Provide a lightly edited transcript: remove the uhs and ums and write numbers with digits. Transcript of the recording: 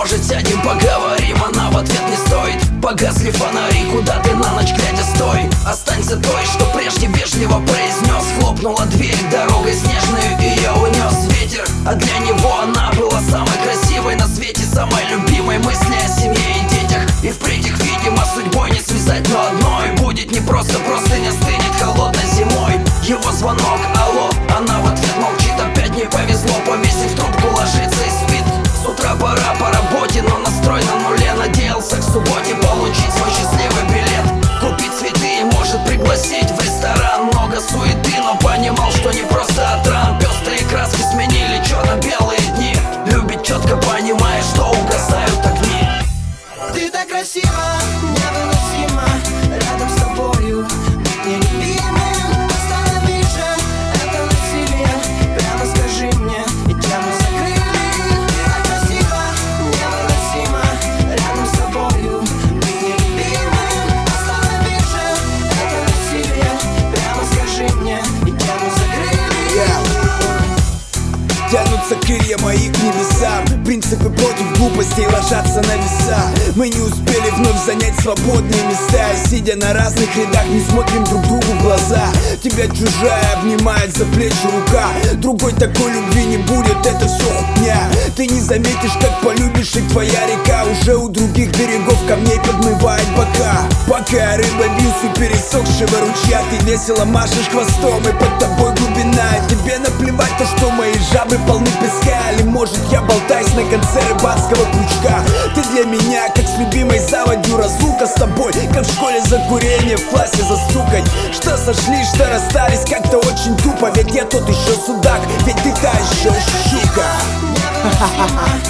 может сядем поговорим? Она в ответ не стоит. Погасли фонари, куда ты на ночь глядя стой? Останься той, что прежде вежливо произнес. Хлопнула дверь, дорогой снежную ее унес ветер. А для него она была самой красивой на свете, самой любимой. Мысли о семье и детях, и впредь их, видимо, судьбой не связать. Но одной будет непросто, просто не стынет холодной зимой. Его звонок, алло, она в ответ молчит. Опять не повезло, повесив трубку, ложится и спит. С утра пора по работе, но настрой на нуле. Надеялся к субботе получить свой счастливый билет. Купить цветы и может пригласить в ресторан. Много суеты, но понимал, что не просто от ран. Пестрые краски сменили черно-белые дни. Любит четко, понимая, что угасают огни. Ты так красива, невыносима, рядом с тобою быть нелюбимым. Останови же это насилие, прямо скажи мне, и тему закрыли. Ты так красива, невыносима, рядом с тобою быть нелюбимым. Останови же это насилие, прямо скажи мне, и тему закрыли. Тянутся крылья мои к небесам. Принципы против глупостей ложатся на веса. Мы не успели вновь занять свободные места. Сидя на разных рядах, не смотрим друг другу в глаза. Тебя чужая обнимает за плечи рука. Другой такой любви не будет, это все хуйня. Ты не заметишь, как полюбишь, и твоя река уже у других берегов камней подмывает бока. Пока рыба бьюсь у пересохшего ручья, ты весело машешь хвостом, и под тобой глубина. Тебе наплевать то, что мои жабы полны песка. Или может я болтаюсь на конце рыбацкого крючка. Ты для меня как с любимой заводью. Разлука с тобой, как в школе за курение, в классе застукать. Что сошли, что расстались, как-то очень тупо. Ведь я тот еще судак, ведь ты та еще щука.